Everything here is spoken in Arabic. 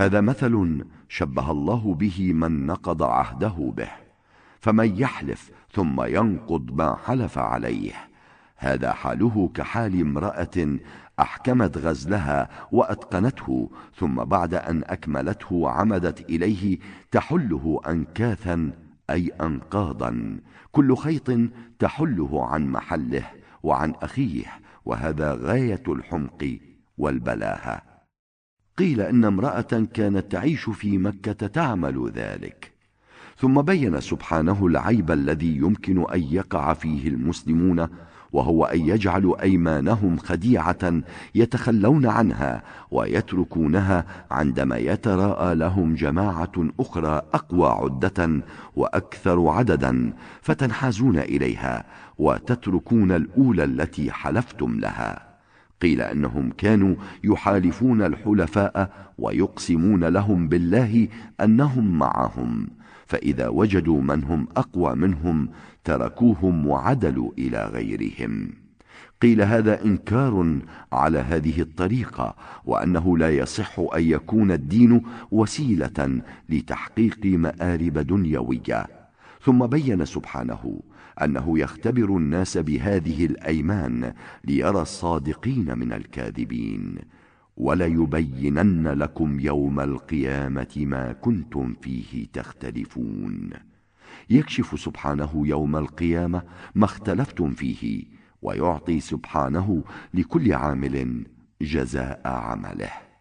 هذا مثل شبه الله به من نقض عهده به، فمن يحلف ثم ينقض ما حلف عليه هذا حاله كحال امرأة أحكمت غزلها وأتقنته، ثم بعد أن أكملته عمدت إليه تحله أنكاثا أي أنقاضا، كل خيط تحله عن محله وعن أخيه، وهذا غاية الحمق والبلاهة. قيل إن امرأة كانت تعيش في مكة تعمل ذلك، ثم بين سبحانه العيب الذي يمكن أن يقع فيه المسلمون، وهو أن يجعلوا أيمانهم خديعة يتخلون عنها ويتركونها عندما يتراءى لهم جماعة أخرى أقوى عدة وأكثر عددا، فتنحازون إليها وتتركون الأولى التي حلفتم لها. قيل إنهم كانوا يحالفون الحلفاء ويقسمون لهم بالله أنهم معهم، فإذا وجدوا من هم أقوى منهم تركوهم وعدلوا إلى غيرهم. قيل هذا إنكار على هذه الطريقة، وأنه لا يصح أن يكون الدين وسيلة لتحقيق مآرب دنيوية. ثم بين سبحانه أنه يختبر الناس بهذه الأيمان ليرى الصادقين من الكاذبين. وليبينن لكم يوم القيامة ما كنتم فيه تختلفون. يكشف سبحانه يوم القيامة ما اختلفتم فيه، ويعطي سبحانه لكل عامل جزاء عمله.